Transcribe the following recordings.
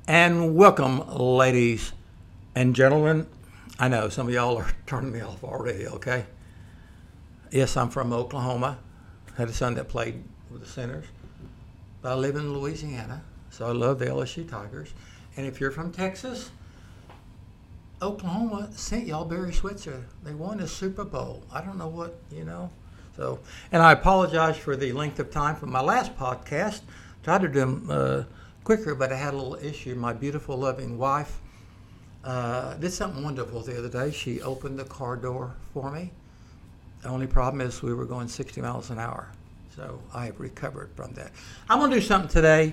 And welcome, ladies and gentlemen. I know some of y'all are turning me off already, okay? Yes, I'm from Oklahoma. Had a son that played with the Senators. But I live in Louisiana, so I love the LSU Tigers. And if you're from Texas, Oklahoma sent y'all Barry Switzer. They won the Super Bowl. I don't know what, So, and I apologize for the length of time from my last podcast. Tried to do them quicker, but I had a little issue. My beautiful, loving wife did something wonderful the other day. She opened the car door for me. The only problem is we were going 60 miles an hour. So I have recovered from that. I'm going to do something today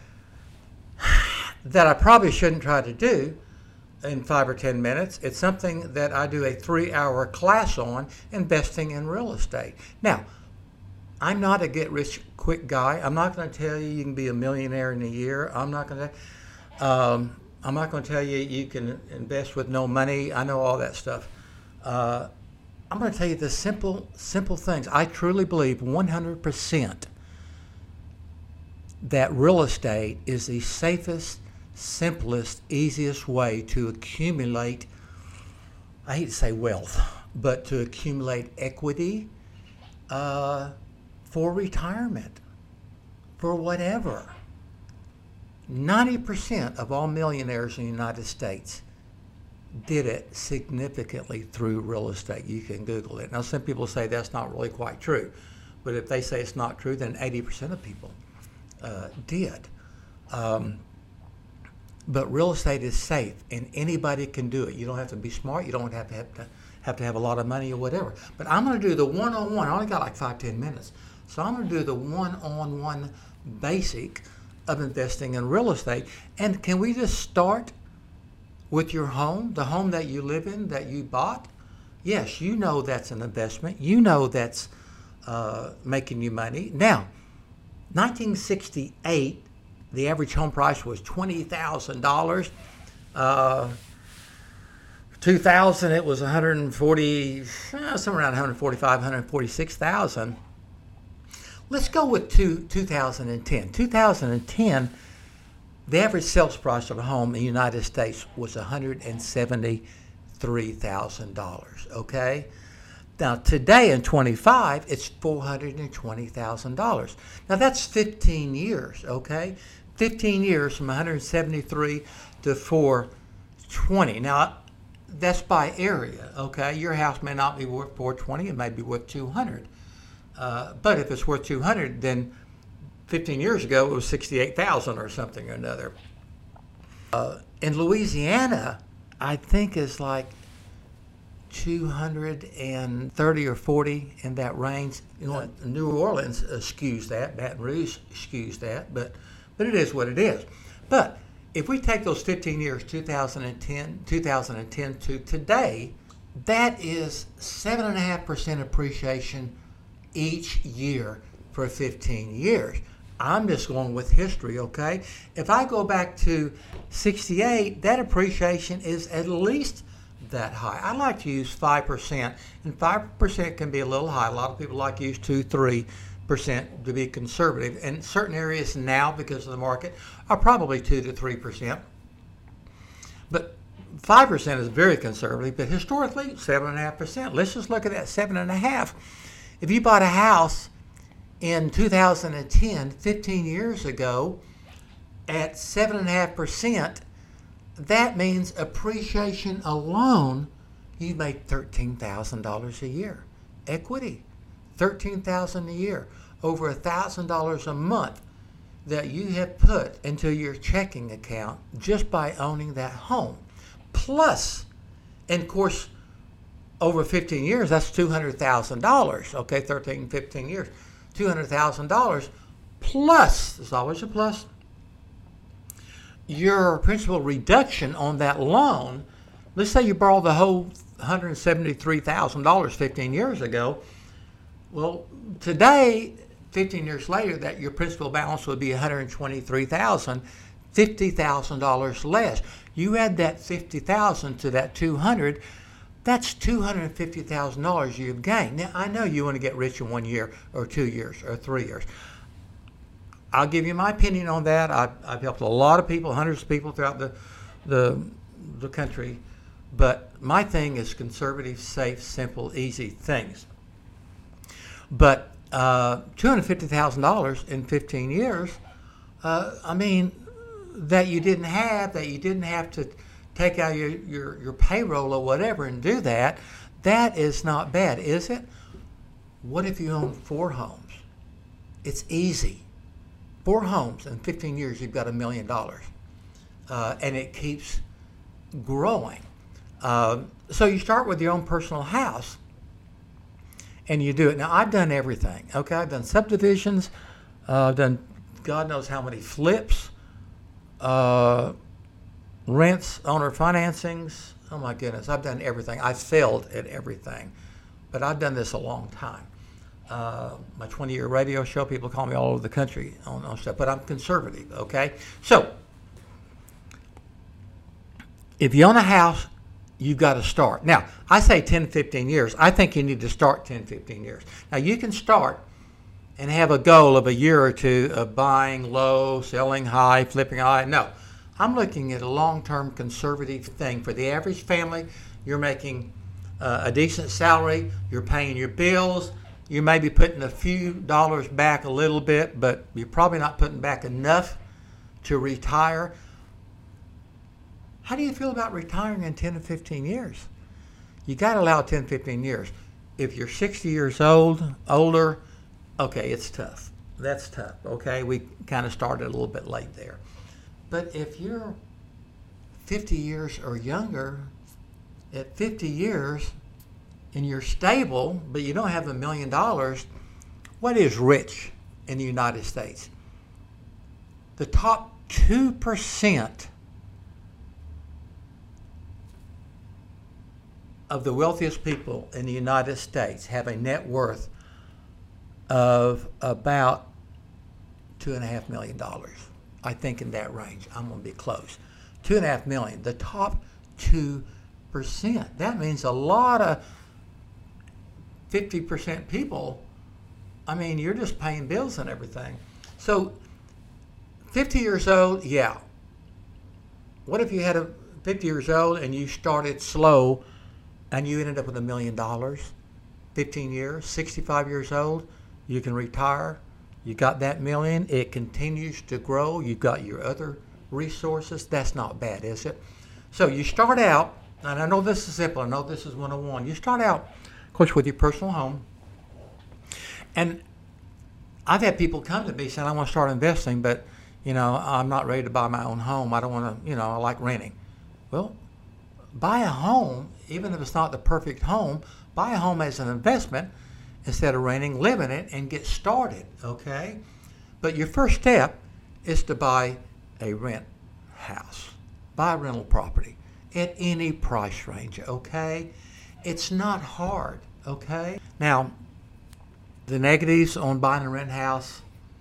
that I probably shouldn't try to do in 5 or 10 minutes. It's something that I do a 3-hour class on, investing in real estate. Now, I'm not a get-rich-quick guy. I'm not going to tell you can be a millionaire in a year. I'm not going to tell you you can invest with no money. I know all that stuff. I'm going to tell you the simple things. I truly believe 100% that real estate is the safest, simplest, easiest way to accumulate, I hate to say wealth, but to accumulate equity for retirement, for whatever. 90% of all millionaires in the United States did it significantly through real estate. You can Google it. Now, some people say that's not really quite true, but if they say it's not true, then 80% of people did. But real estate is safe, and anybody can do it. You don't have to be smart. You don't have to have a lot of money or whatever. But I'm going to do the one-on-one. I only got like 5-10 minutes. So I'm going to do the one-on-one basic of investing in real estate. And can we just start with your home, the home that you live in, that you bought? Yes, you know that's an investment. You know that's making you money. Now, 1968, the average home price was $20,000. 2000, it was 140, somewhere around 145, 146,000. Let's go with 2010. 2010, the average sales price of a home in the United States was $173,000, okay? Now, today in 25, it's $420,000. Now, that's 15 years, okay? 15 years from 173 to 420. Now, that's by area, okay? Your house may not be worth 420, it may be worth 200. But if it's worth 200, then 15 years ago it was 68,000 or something or another. In Louisiana, I think it's like 230 or 40 in that range. New Orleans skews that, Baton Rouge skews that, but it is what it is. But if we take those 15 years, 2010 to today, that is 7.5% appreciation each year for 15 years. I'm just going with history, okay? If I go back to 68, that appreciation is at least that high. I like to use 5%, and 5% can be a little high. A lot of people like to use 2-3% to be conservative. And certain areas now, because of the market, are probably 2 to 3%. But 5% is very conservative, but historically, 7.5%. Let's just look at that 7.5%. If you bought a house in 2010, 15 years ago, at 7.5%, that means appreciation alone, you made $13,000 a year. Equity, $13,000 a year, over $1,000 a month that you have put into your checking account just by owning that home. Plus, and of course, over 15 years, that's $200,000. Okay, 13, 15 years, $200,000 plus, there's always a plus, your principal reduction on that loan. Let's say you borrowed the whole $173,000 15 years ago. Well, today, 15 years later, that your principal balance would be $123,000, $50,000 less. You add that $50,000 to that $200,000. That's $250,000 you've gained. Now, I know you want to get rich in 1 year or 2 years or 3 years. I'll give you my opinion on that. I've helped a lot of people, hundreds of people throughout the country. But my thing is conservative, safe, simple, easy things. But $250,000 in 15 years, I mean, that you didn't have to take out your payroll or whatever and do that, that is not bad, is it? What if you own 4 homes? It's easy. 4 homes in 15 years, you've got $1 million. And it keeps growing. So you start with your own personal house and you do it. Now, I've done everything, okay? I've done subdivisions. I've done God knows how many flips, rents, owner financings. Oh, my goodness. I've done everything. I failed at everything. But I've done this a long time. My 20-year radio show, people call me all over the country on stuff. But I'm conservative, okay? So if you own a house, you've got to start. Now, I say 10, 15 years. I think you need to start 10, 15 years. Now, you can start and have a goal of a year or two of buying low, selling high, flipping high. No, I'm looking at a long-term conservative thing. For the average family, you're making a decent salary, you're paying your bills, you may be putting a few dollars back a little bit, but you're probably not putting back enough to retire. How do you feel about retiring in 10 or 15 years? You got to allow 10, 15 years. If you're 60 years old, older, okay, it's tough. That's tough, okay? We kind of started a little bit late there. But if you're 50 years or younger, at 50 years, and you're stable, but you don't have $1 million, what is rich in the United States? The top 2% of the wealthiest people in the United States have a net worth of about $2.5 million. I think in that range. I'm going to be close. $2.5 million. The top 2%. That means a lot of 50% people, I mean, you're just paying bills and everything. So 50 years old, yeah. What if you had a 50 years old and you started slow and you ended up with $1 million, 15 years, 65 years old, you can retire. You got that million. It continues to grow. You've got your other resources. That's not bad, is it? So you start out, and I know this is simple. I know this is 101. You start out, of course, with your personal home. And I've had people come to me saying, I want to start investing, but, I'm not ready to buy my own home. I don't want to, I like renting. Well, buy a home, even if it's not the perfect home, buy a home as an investment instead of renting, live in it, and get started, okay? But your first step is to buy a rent house. Buy a rental property at any price range, okay? It's not hard, okay? Now, the negatives on buying a rent house,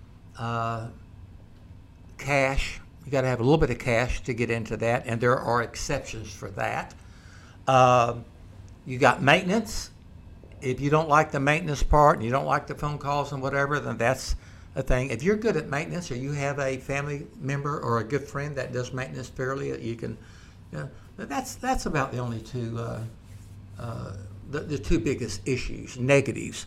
cash. You got to have a little bit of cash to get into that, and there are exceptions for that. You got maintenance. If you don't like the maintenance part and you don't like the phone calls and whatever, then that's a thing. If you're good at maintenance or you have a family member or a good friend that does maintenance fairly, you can, that's about the only two, the two biggest issues, negatives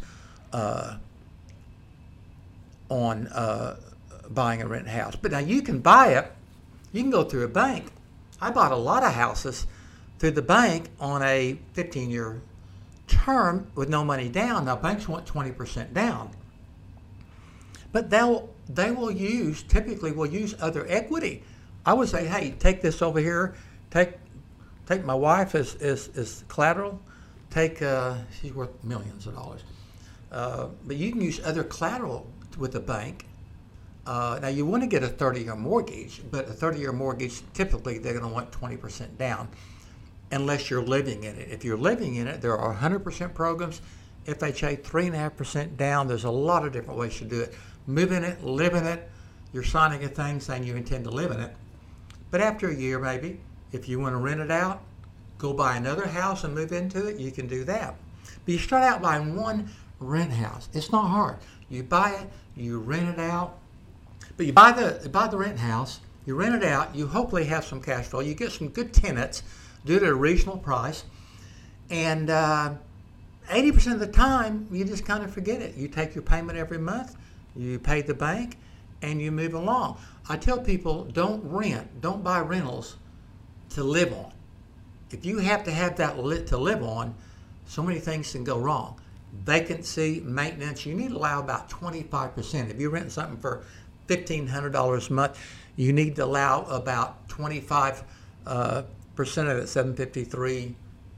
on buying a rent house. But now you can buy it. You can go through a bank. I bought a lot of houses through the bank on a 15-year term with no money down. Now banks want 20% down, but typically will use other equity. I would say, hey, take this over here. Take my wife as collateral. She's worth millions of dollars. But you can use other collateral with the bank. Now you want to get a 30-year mortgage, but a 30-year mortgage, typically they're going to want 20% down unless you're living in it. If you're living in it, there are 100% programs. FHA, 3.5% down. There's a lot of different ways to do it. Move in it, live in it. You're signing a thing saying you intend to live in it. But after a year, maybe, if you want to rent it out, go buy another house and move into it, you can do that. But you start out buying one rent house. It's not hard. You buy it, you rent it out. But you buy the rent house, you rent it out, you hopefully have some cash flow, you get some good tenants, do it at a reasonable price, and 80% of the time you just kind of forget it. You take your payment every month, you pay the bank, and you move along. I tell people, don't buy rentals to live on. If you have to have that to live on, so many things can go wrong. Vacancy, maintenance, you need to allow about 25%. If you're renting something for $1,500 a month, you need to allow about 25% of it, $753,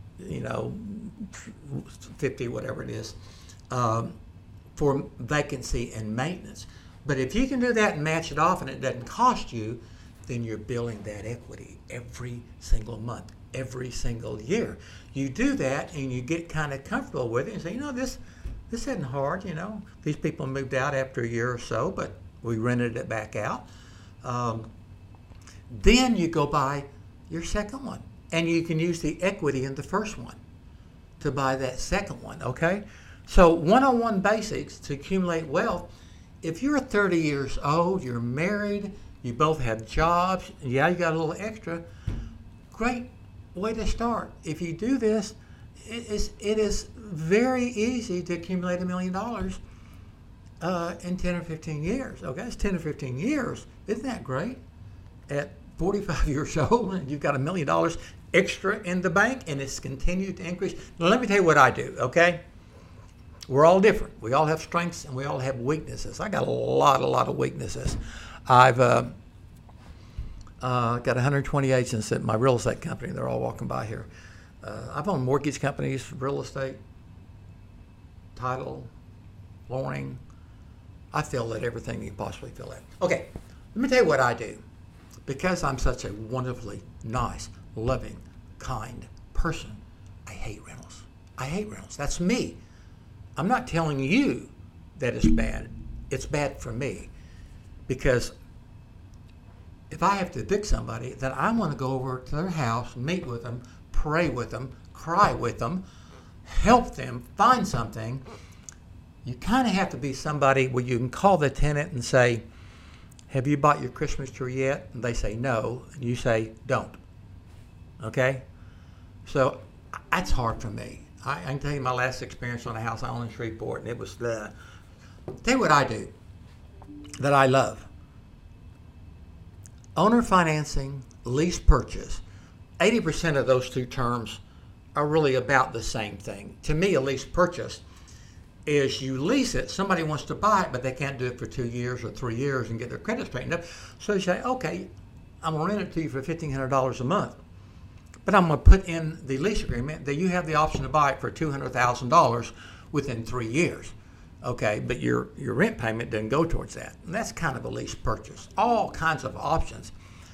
50, whatever it is, for vacancy and maintenance. But if you can do that and match it off and it doesn't cost you, then you're building that equity every single month, every single year. You do that and you get kind of comfortable with it and say, this isn't hard, These people moved out after a year or so, but we rented it back out. Then you go buy your second one, and you can use the equity in the first one to buy that second one, okay? So 101 basics to accumulate wealth. If you're 30 years old, you're married, you both have jobs, you got a little extra, great way to start. If you do this, it is very easy to accumulate $1 million in 10 or 15 years. Okay, it's 10 or 15 years. Isn't that great? At 45 years old, and you've got $1 million extra in the bank, and it's continued to increase. Now, let me tell you what I do, okay? We're all different. We all have strengths, and we all have weaknesses. I got a lot of weaknesses. I've got 120 agents at my real estate company. They're all walking by here. I've owned mortgage companies, real estate, title, flooring. I fill at everything you possibly fill at. Okay, let me tell you what I do. Because I'm such a wonderfully nice, loving, kind person, I hate rentals. I hate rentals. That's me. I'm not telling you that it's bad. It's bad for me. Because if I have to evict somebody, then I want to go over to their house, meet with them, pray with them, cry with them, help them find something. You kind of have to be somebody where you can call the tenant and say, have you bought your Christmas tree yet? And they say no, and you say don't. Okay? So that's hard for me. I can tell you my last experience on a house I own in Shreveport, and it was tell you what I do that I love. Owner financing, lease purchase. 80% of those two terms are really about the same thing. To me, a lease purchase is you lease it, somebody wants to buy it, but they can't do it for 2 years or 3 years and get their credit straightened up. So you say, okay, I'm going to rent it to you for $1,500 a month, but I'm going to put in the lease agreement that you have the option to buy it for $200,000 within 3 years. Okay, but your rent payment doesn't go towards that. And that's kind of a lease purchase. All kinds of options.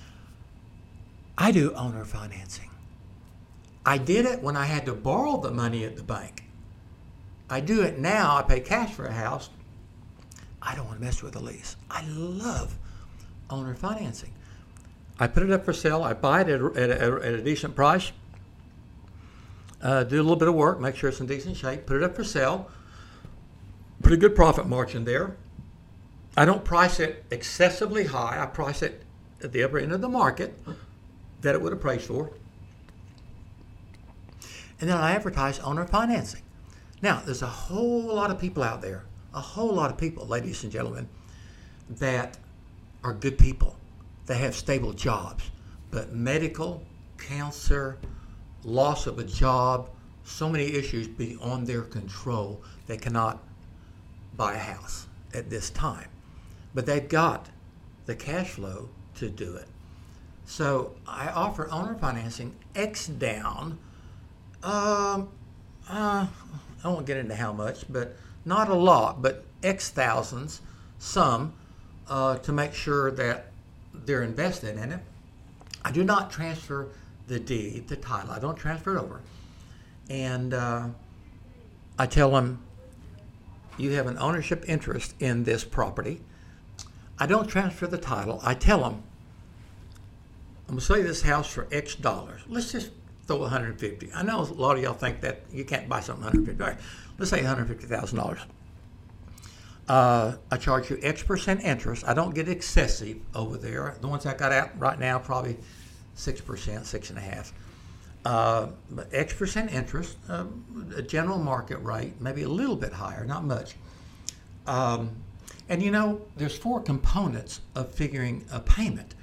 I do owner financing. I did it when I had to borrow the money at the bank. I do it now. I pay cash for a house. I don't want to mess with a lease. I love owner financing. I put it up for sale. I buy it at a decent price. Do a little bit of work, make sure it's in decent shape. Put it up for sale. Put a good profit margin there. I don't price it excessively high. I price it at the upper end of the market that it would appraise for. And then I advertise owner financing. Now, there's a whole lot of people out there, ladies and gentlemen, that are good people. They have stable jobs, but medical, cancer, loss of a job, so many issues beyond their control, they cannot buy a house at this time. But they've got the cash flow to do it. So I offer owner financing X down. I won't get into how much, but not a lot, but X thousands, some, to make sure that they're invested in it. I do not transfer the deed, the title. I don't transfer it over. And I tell them, you have an ownership interest in this property. I don't transfer the title. I tell them, I'm going to sell you this house for X dollars. Let's just throw $150. I know a lot of y'all think that you can't buy something $150. All right, let's say $150,000. I charge you X% interest. I don't get excessive over there. The ones I got out right now, probably 6%, 6.5%. But X% interest, a general market rate, maybe a little bit higher, not much. And you know, there's 4 components of figuring a payment.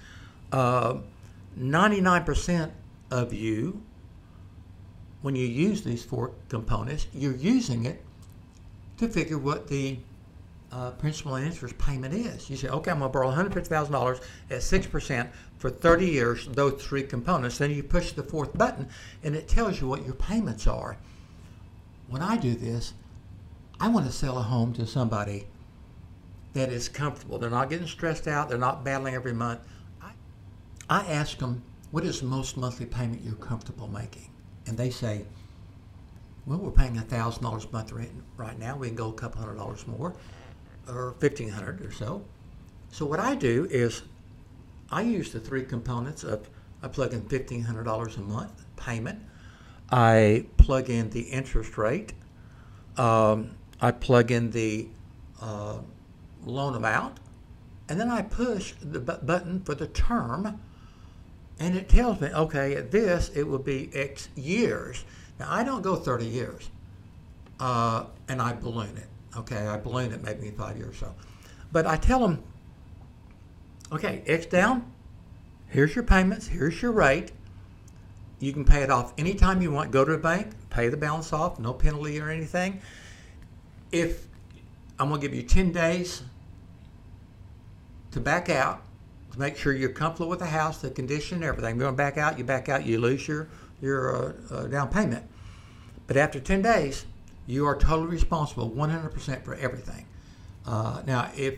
99% of you, when you use these 4 components, you're using it to figure what the principal and interest payment is. You say, okay, I'm going to borrow $150,000 at 6% for 30 years, those 3 components. Then you push the 4th button, and it tells you what your payments are. When I do this, I want to sell a home to somebody that is comfortable. They're not getting stressed out. They're not battling every month. I ask them, what is the most monthly payment you're comfortable making? And they say, well, we're paying $1,000 a month right now. We can go a couple $100 more, or $1,500 or so. So what I do is I use the 3 components of, I plug in $1,500 a month payment. I plug in the interest rate. I plug in the loan amount, and then I push the button for the term, and it tells me, okay, at this it will be X years. Now I don't go 30 years, and I balloon it. Okay, I balloon it maybe 5 years or so, but I tell them, okay, X down. Here's your payments. Here's your rate. You can pay it off anytime you want. Go to a bank, pay the balance off, no penalty or anything. If I'm going to give you 10 days to back out, to make sure you're comfortable with the house, the condition, everything. You're going to back out, you lose your down payment. But after 10 days, you are totally responsible 100% for everything. Now, if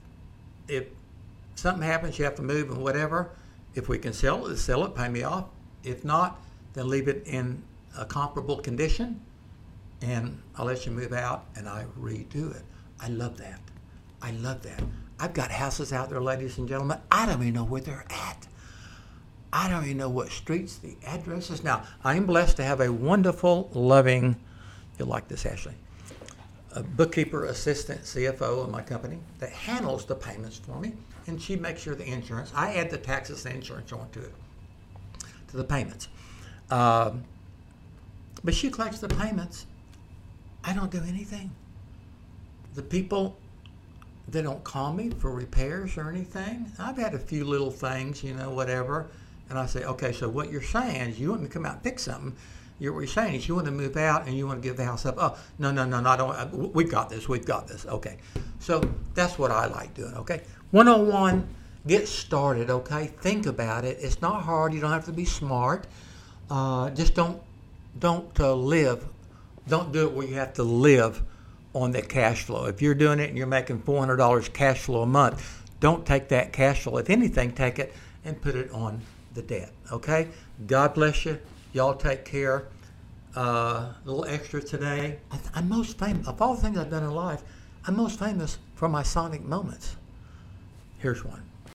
something happens, you have to move and whatever, if we can sell it, pay me off. If not, then leave it in a comparable condition, and I'll let you move out, and I redo it. I love that. I've got houses out there, ladies and gentlemen. I don't even know where they're at. I don't even know what streets, the addresses. Now, I am blessed to have a wonderful, loving, you'll like this, Ashley, a bookkeeper, assistant, CFO of my company that handles the payments for me, and she makes sure the insurance, I add the taxes and insurance onto it, to the payments. But she collects the payments. I don't do anything. The people, they don't call me for repairs or anything. I've had a few little things, whatever. And I say, okay, so what you're saying is you want me to come out and fix something. What you're saying is you want to move out and you want to give the house up. Oh, no, I don't. We've got this. Okay. So that's what I like doing, okay? 101, get started, okay? Think about it. It's not hard. You don't have to be smart. Just don't live. Don't do it where you have to live on that cash flow. If you're doing it and you're making $400 cash flow a month, don't take that cash flow. If anything, take it and put it on the debt, okay? God bless you. Y'all take care. A little extra today. I'm most famous, of all the things I've done in life, I'm most famous for my sonic moments. Here's one.